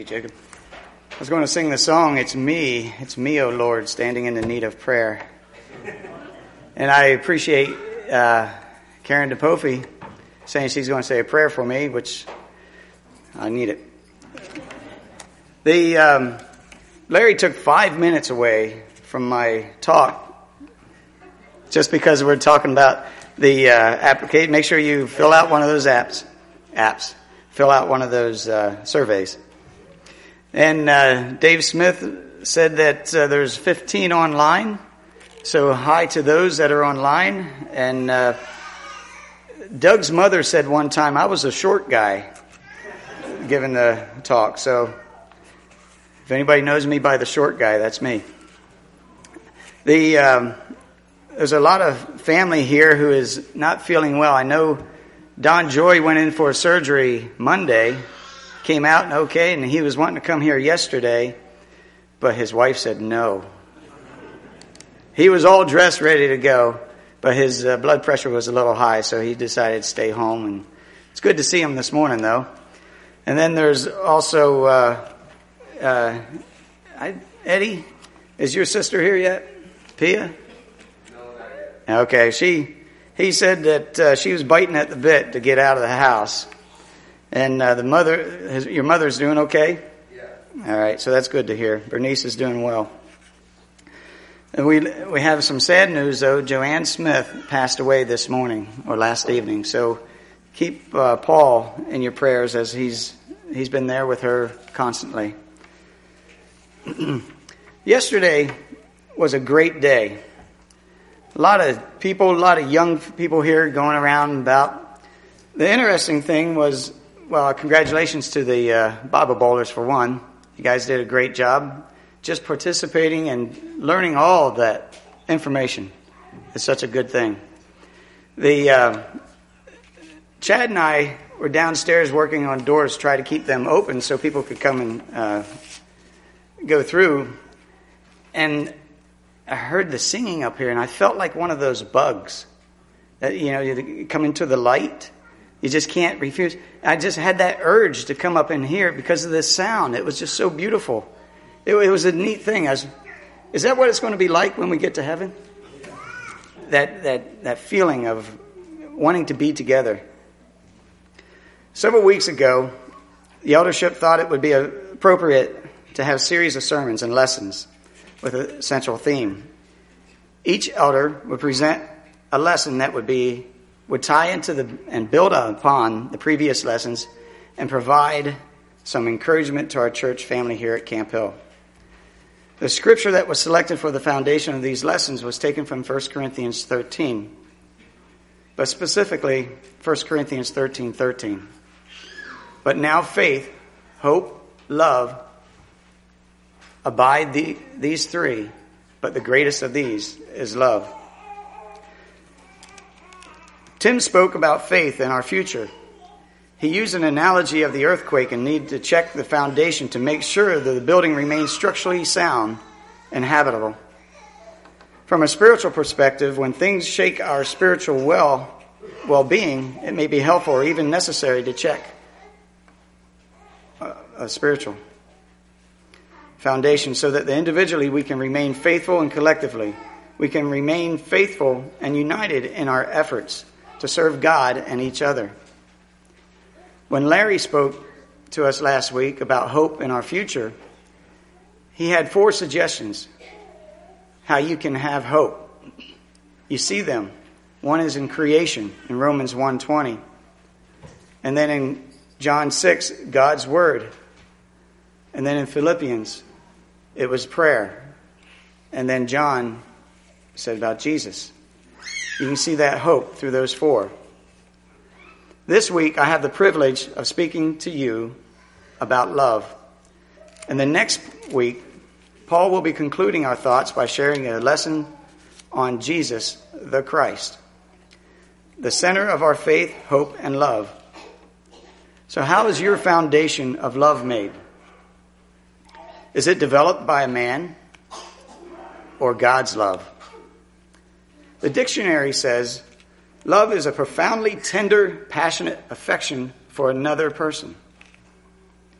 Jacob. I was going to sing the song, It's me, O Lord, standing in the need of prayer. And I appreciate Karen DePofi saying she's going to say a prayer for me, which I need it. Larry took 5 minutes away from my talk just because we're talking about the application. Make sure you fill out one of those apps. Fill out one of those surveys. And Dave Smith said that there's 15 online. So hi to those that are online. And Doug's mother said one time, I was a short guy giving the talk. So if anybody knows me by the short guy, that's me. There's a lot of family here who is not feeling well. I know Don Joy went in for surgery Monday. Came out and okay, and he was wanting to come here yesterday, but his wife said no. He was all dressed, ready to go, but his blood pressure was a little high, so he decided to stay home. And it's good to see him this morning, though. And then there's also Eddie. Is your sister here yet? Pia? No, not yet. Okay, he said that she was biting at the bit to get out of the house. And your mother's doing okay? Yeah. All right, so that's good to hear. Bernice is doing well. And we have some sad news, though. Joanne Smith passed away this morning, or last evening. So keep Paul in your prayers as he's been there with her constantly. Yesterday was a great day. A lot of young people here going around about. The interesting thing was, well, congratulations to the Bible Bowlers for one. You guys did a great job just participating and learning all of that information. It's such a good thing. Chad and I were downstairs working on doors to try to keep them open so people could come and go through. And I heard the singing up here, and I felt like one of those bugs that, you come into the light. You just can't refuse. I just had that urge to come up in here because of this sound. It was just so beautiful. It was a neat thing. Is that what it's going to be like when we get to heaven? That feeling of wanting to be together. Several weeks ago, the eldership thought it would be appropriate to have a series of sermons and lessons with a central theme. Each elder would present a lesson that would tie into and build upon the previous lessons and provide some encouragement to our church family here at Camp Hill. The scripture that was selected for the foundation of these lessons was taken from 1 Corinthians 13, but specifically 1 Corinthians 13:13. But now faith, hope, love, abide these three, but the greatest of these is love. Tim spoke about faith in our future. He used an analogy of the earthquake and need to check the foundation to make sure that the building remains structurally sound and habitable. From a spiritual perspective, when things shake our spiritual well-being, it may be helpful or even necessary to check a spiritual foundation so that individually we can remain faithful and collectively we can remain faithful and united in our efforts to serve God and each other. When Larry spoke to us last week about hope in our future, he had 4 suggestions how you can have hope. You see them. One is in creation in Romans 1:20. And then in John 6, God's Word. And then in Philippians, it was prayer. And then John said about Jesus. You can see that hope through those 4. This week, I have the privilege of speaking to you about love. And the next week, Paul will be concluding our thoughts by sharing a lesson on Jesus, the Christ, the center of our faith, hope, and love. So how is your foundation of love made? Is it developed by a man or God's love? The dictionary says, love is a profoundly tender, passionate affection for another person.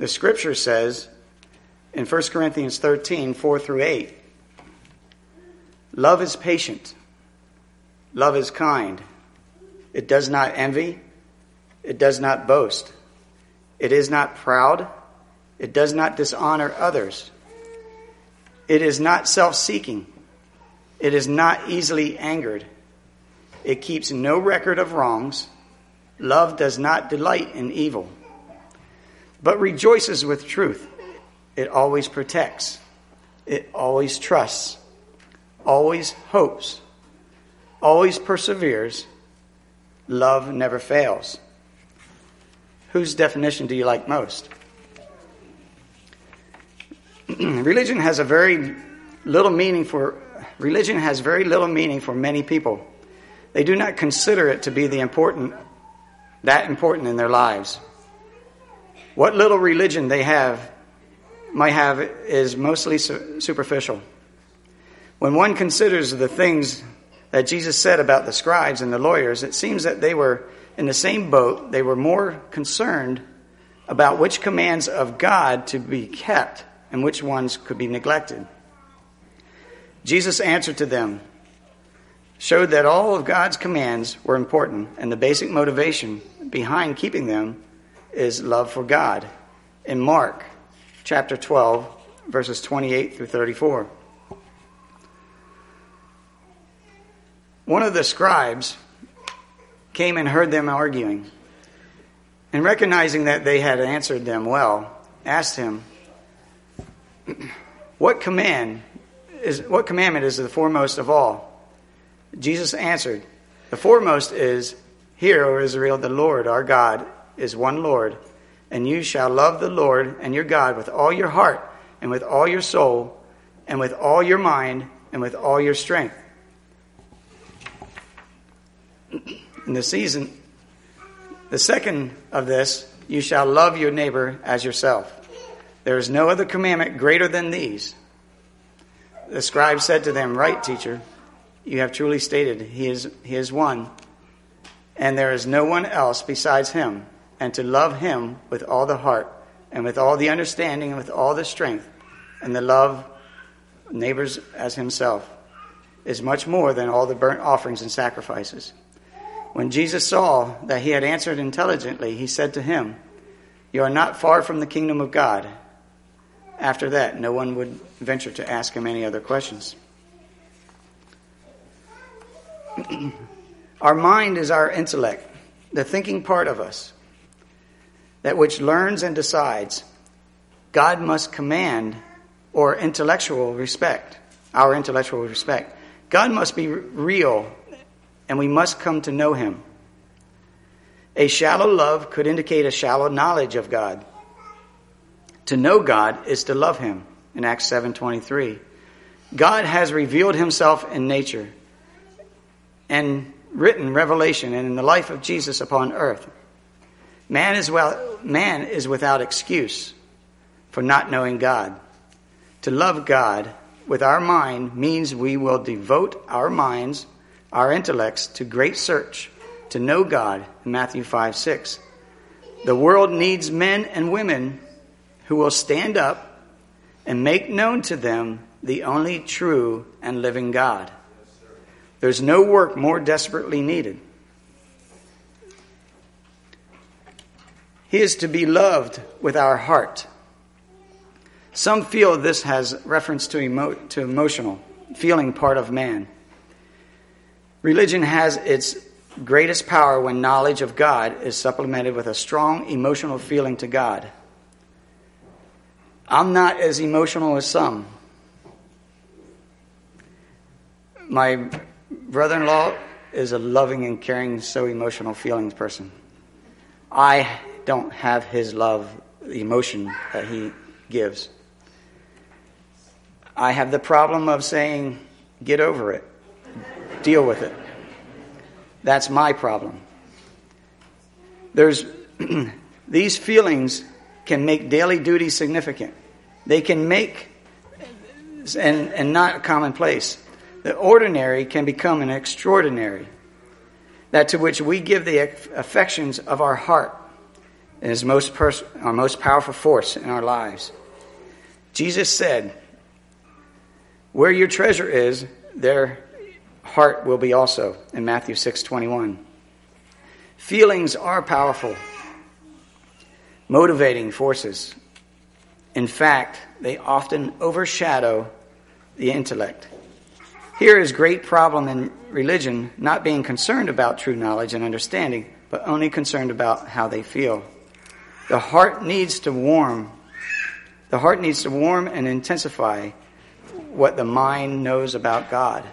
The scripture says in 1 Corinthians 13, 4 through 8, love is patient. Love is kind. It does not envy. It does not boast. It is not proud. It does not dishonor others. It is not self-seeking. It is not easily angered. It keeps no record of wrongs. Love does not delight in evil, but rejoices with truth. It always protects. It always trusts. Always hopes. Always perseveres. Love never fails. Whose definition do you like most? Religion has very little meaning for many people. They do not consider it to be that important in their lives. What little religion they might have is mostly superficial. When one considers the things that Jesus said about the scribes and the lawyers, it seems that they were in the same boat. They were more concerned about which commands of God to be kept and which ones could be neglected. Jesus' answer to them showed that all of God's commands were important, and the basic motivation behind keeping them is love for God. In Mark chapter 12, verses 28 through 34. One of the scribes came and heard them arguing, and recognizing that they had answered them well, asked him, What commandment is the foremost of all? Jesus answered, The foremost is, Hear, O Israel, the Lord our God is one Lord, and you shall love the Lord and your God with all your heart, and with all your soul, and with all your mind, and with all your strength. In the second of this, you shall love your neighbor as yourself. There is no other commandment greater than these. The scribe said to them, Right, teacher, you have truly stated, he is one, and there is no one else besides him, and to love him with all the heart, and with all the understanding, and with all the strength, and to love neighbors as himself, is much more than all the burnt offerings and sacrifices. When Jesus saw that he had answered intelligently, he said to him, You are not far from the kingdom of God. After that, no one would venture to ask him any other questions. Our mind is our intellect, the thinking part of us, that which learns and decides. God must command our intellectual respect. God must be real, and we must come to know him. A shallow love could indicate a shallow knowledge of God. To know God is to love him, in Acts 7:23. God has revealed himself in nature and written revelation and in the life of Jesus upon earth. Man is without excuse for not knowing God. To love God with our mind means we will devote our minds, our intellects, to great search to know God in Matthew 5:6. The world needs men and women who will stand up and make known to them the only true and living God. There's no work more desperately needed. He is to be loved with our heart. Some feel this has reference to emotional, feeling part of man. Religion has its greatest power when knowledge of God is supplemented with a strong emotional feeling to God. I'm not as emotional as some. My brother-in-law is a loving and caring, so emotional feelings person. I don't have his love, the emotion that he gives. I have the problem of saying, get over it. Deal with it. That's my problem. These feelings can make daily duty significant. They can make, and not commonplace. The ordinary can become an extraordinary, that to which we give the affections of our heart. and is our most powerful force in our lives. Jesus said, "Where your treasure is, there heart will be also," in Matthew 6:21. Feelings are powerful, motivating forces. In fact, they often overshadow the intellect. Here is great problem in religion, not being concerned about true knowledge and understanding, but only concerned about how they feel. The heart needs to warm and intensify what the mind knows about God.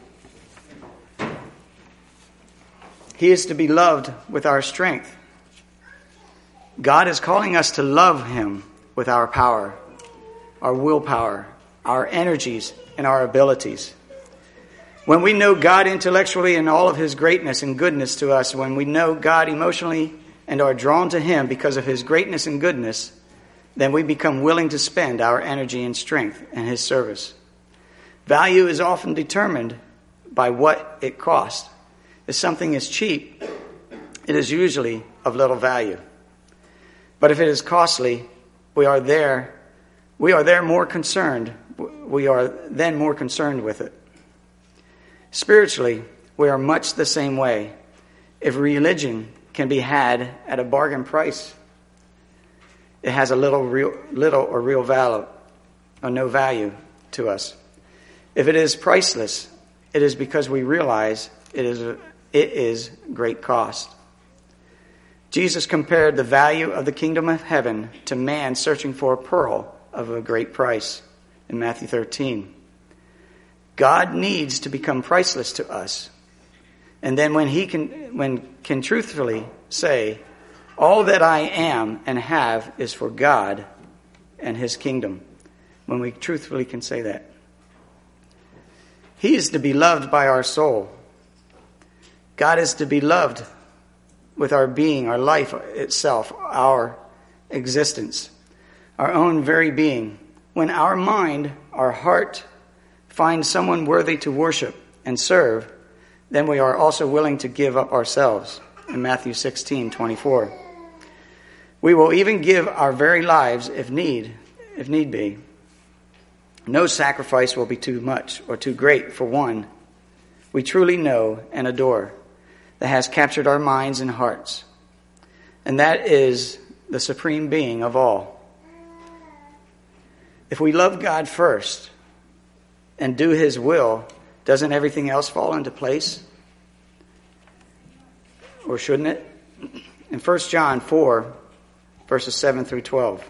He is to be loved with our strength. God is calling us to love him with our power, our willpower, our energies, and our abilities. When we know God intellectually in all of his greatness and goodness to us, when we know God emotionally and are drawn to him because of his greatness and goodness, then we become willing to spend our energy and strength in his service. Value is often determined by what it costs. If something is cheap, it is usually of little value. But if it is costly, we are then more concerned with it. Spiritually, we are much the same way. If religion can be had at a bargain price, it has a little or real value or no value to us. If it is priceless, it is because we realize it is great cost. Jesus compared the value of the kingdom of heaven to man searching for a pearl of a great price in Matthew 13. God needs to become priceless to us. And then when can truthfully say, all that I am and have is for God and his kingdom. When we truthfully can say that. He is to be loved by our soul. God is to be loved with our being, our life itself, our existence, our own very being. When our mind, our heart, finds someone worthy to worship and serve, then we are also willing to give up ourselves. In Matthew 16:24. We will even give our very lives if need be. No sacrifice will be too much or too great for one we truly know and adore, that has captured our minds and hearts. And that is the supreme being of all. If we love God first and do his will, doesn't everything else fall into place? Or shouldn't it? In 1 John 4, verses 7 through 12.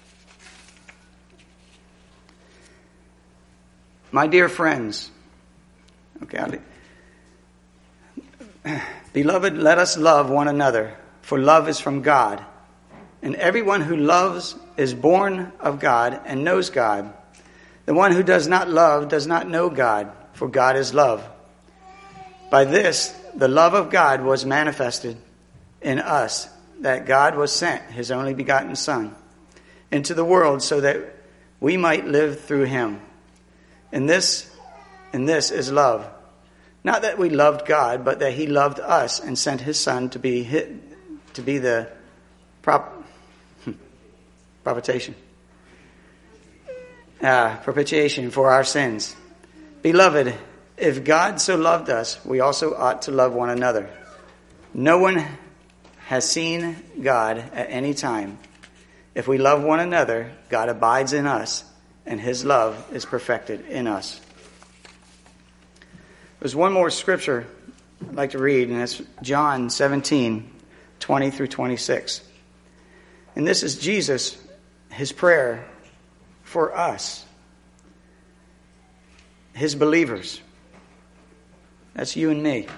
My dear friends, beloved, let us love one another, for love is from God. And everyone who loves is born of God and knows God. The one who does not love does not know God, for God is love. By this, the love of God was manifested in us, that God was sent his only begotten Son into the world so that we might live through him. And this is love. Not that we loved God, but that he loved us and sent his Son to be the propitiation for our sins. Beloved, if God so loved us, we also ought to love one another. No one has seen God at any time. If we love one another, God abides in us, and his love is perfected in us. There's one more scripture I'd like to read, and it's John 17, 20 through 26. And this is Jesus, his prayer for us, his believers. That's you and me.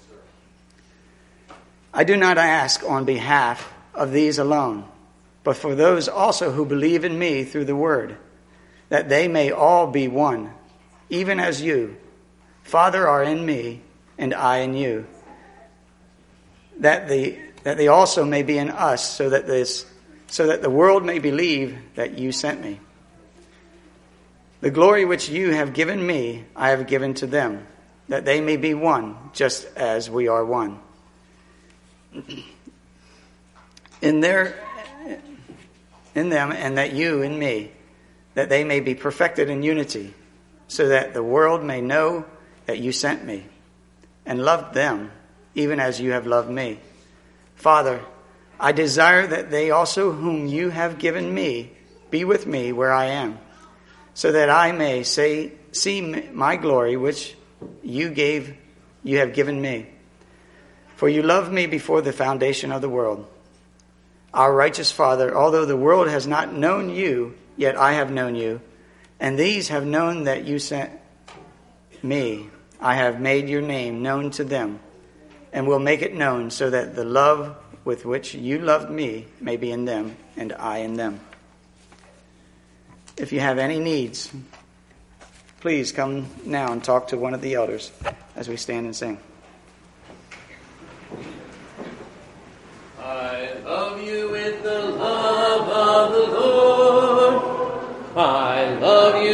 I do not ask on behalf of these alone, but for those also who believe in me through the word, that they may all be one, even as you, Father, are in me, and I in you, that they also may be in us, so that the world may believe that you sent me. The glory which you have given me, I have given to them, that they may be one, just as we are one. And in them, and that you in me, that they may be perfected in unity, so that the world may know that you sent me and loved them, even as you have loved me. Father, I desire that they also whom you have given me be with me where I am, so that I may see my glory which you have given me. For you loved me before the foundation of the world. Our righteous Father, although the world has not known you, yet I have known you, and these have known that you sent me. I have made your name known to them, and will make it known, so that the love with which you loved me may be in them, and I in them. If you have any needs, please come now and talk to one of the elders as we stand and sing. I love you with the love of the Lord. I love you.